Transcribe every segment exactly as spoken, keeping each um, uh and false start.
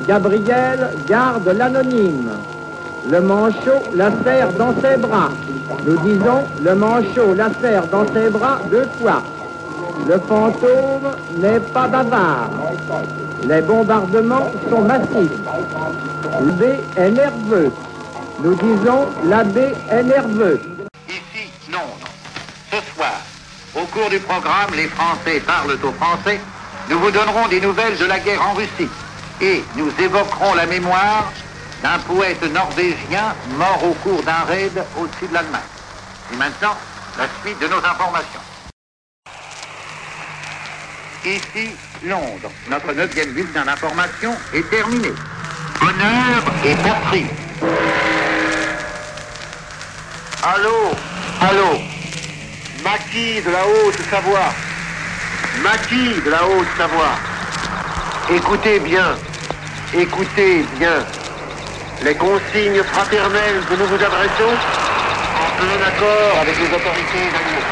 Gabriel garde l'anonyme. Le manchot la serre dans ses bras. Nous disons, le manchot la serre dans ses bras deux fois. Le fantôme n'est pas bavard. Les bombardements sont massifs. L'abbé est nerveux. Nous disons, l'abbé est nerveux. Ici, Londres. Ce soir, au cours du programme Les Français parlent aux Français, nous vous donnerons des nouvelles de la guerre en Russie et nous évoquerons la mémoire d'un poète norvégien mort au cours d'un raid au-dessus de l'Allemagne. Et maintenant, la suite de nos informations. Ici, Londres. Notre neuvième bulletin d'information est terminé. Honneur et patrie. Allô, allô. Maquis de la Haute-Savoie. Maquis de la Haute-Savoie. Écoutez bien, écoutez bien. Les consignes fraternelles que nous vous adressons en plein accord avec les autorités d'Allemagne.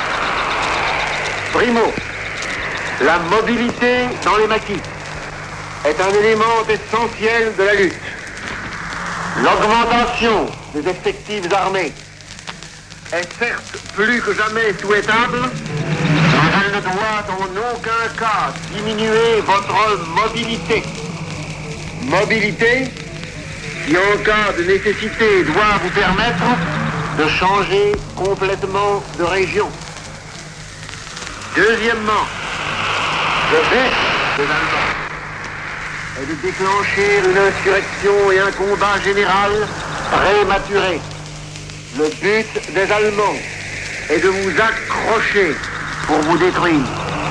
Primo, la mobilité dans les maquis est un élément essentiel de la lutte. L'augmentation des effectifs armés est certes plus que jamais souhaitable, mais elle ne doit en aucun cas diminuer votre mobilité. Mobilité qui, en cas de nécessité, doit vous permettre de changer complètement de région. Deuxièmement, le but des Allemands est de déclencher une insurrection et un combat général prématuré. Le but des Allemands est de vous accrocher pour vous détruire.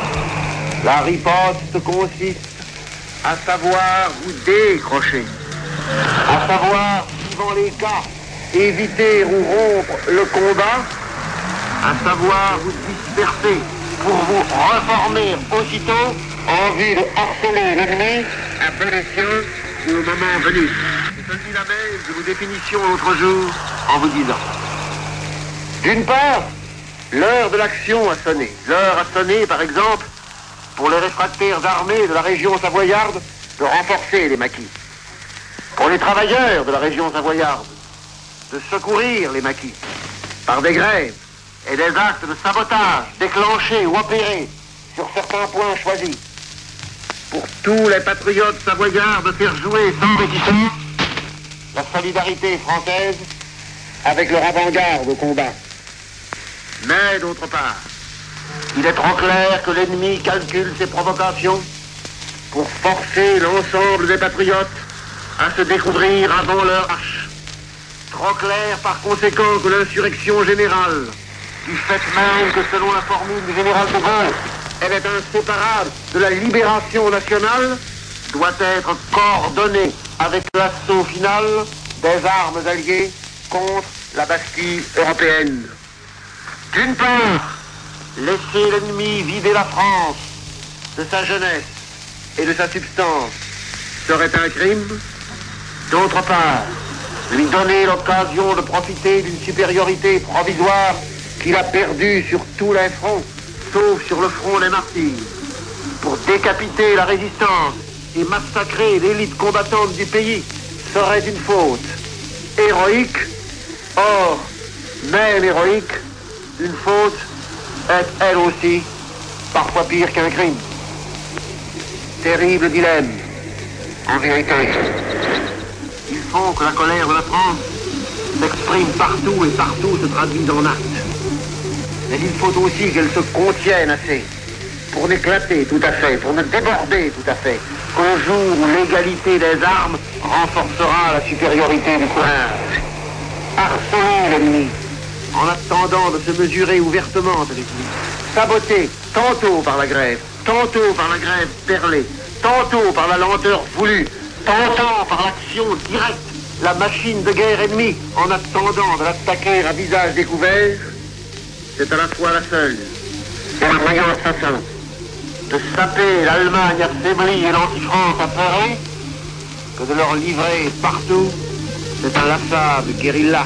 La riposte consiste à savoir vous décrocher, à savoir, suivant les cas, éviter ou rompre le combat, à savoir vous disperser pour vous reformer aussitôt en vue de harceler l'ennemi à bon escient ou au moment venu. C'est celui-là même que vous définissions l'autre jour en vous disant. D'une part, l'heure de l'action a sonné. L'heure a sonné, par exemple, pour les réfractaires armés de la région savoyarde de renforcer les maquis. Pour les travailleurs de la région savoyarde de secourir les maquis par des grèves et des actes de sabotage déclenchés ou opérés sur certains points choisis. Pour tous les patriotes savoyards de faire jouer sans réticence la solidarité française avec leur avant-garde au combat. Mais d'autre part, il est trop clair que l'ennemi calcule ses provocations pour forcer l'ensemble des patriotes à se découvrir avant leur hache. Trop clair par conséquent que l'insurrection générale, du fait même que selon la formule du général de Gaulle, elle est inséparable de la libération nationale, doit être coordonnée avec l'assaut final des armes alliées contre la Bastille européenne. D'une part, laisser l'ennemi vider la France de sa jeunesse et de sa substance serait un crime. D'autre part, lui donner l'occasion de profiter d'une supériorité provisoire qu'il a perdue sur tous les fronts, sauf sur le front des martyrs, pour décapiter la résistance et massacrer l'élite combattante du pays, serait une faute héroïque. Or, même héroïque, une faute est elle aussi parfois pire qu'un crime. Terrible dilemme, en vérité. Il faut que la colère de la France s'exprime partout et partout se traduise en actes. Mais il faut aussi qu'elle se contienne assez pour n'éclater tout à fait, pour ne déborder tout à fait, qu'au jour où l'égalité des armes renforcera la supériorité du courage. Harceler l'ennemi en attendant de se mesurer ouvertement avec lui. Saboter tantôt par la grève, tantôt par la grève perlée, tantôt par la lenteur voulue, tantôt par l'action directe, la machine de guerre ennemie, en attendant de l'attaquer à visage découvert, c'est à la fois la seule et la meilleure façon de saper l'Allemagne affaiblie et l'anti-France apeurée que de leur livrer partout cette inlassable guérilla.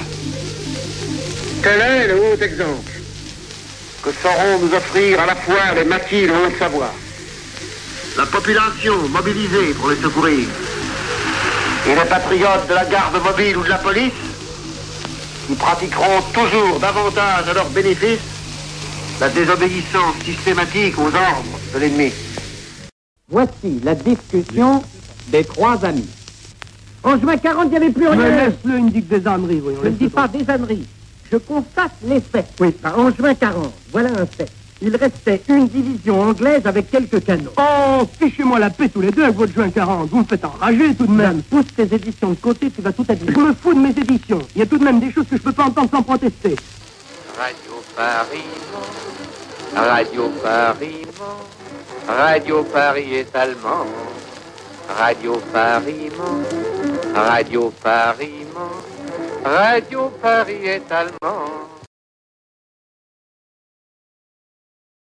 Tel est le haut exemple que sauront nous offrir à la fois les maquis de Haute-Savoie. La population mobilisée pour les secourir Et les patriotes de la garde mobile ou de la police, qui pratiqueront toujours davantage à leur bénéfice la désobéissance systématique aux ordres de l'ennemi. Voici la discussion des trois amis. En juin quarante, il n'y avait plus rien. Mais laisse-le, il me dit que des âneries, oui. Je ne dis pas des âneries. Je constate les faits. Oui, en juin quarante, voilà un fait. Il restait une division anglaise avec quelques canons. Oh, fichez-moi la paix tous les deux avec votre juin quarante. Vous me faites enrager tout de même. Pousse tes éditions de côté, tu vas tout abîmer. Je me fous de mes éditions. Il y a tout de même des choses que je peux pas entendre sans protester. Radio Paris, Radio Paris, Radio Paris est allemand. Radio Paris, Radio Paris, Radio Paris est allemand.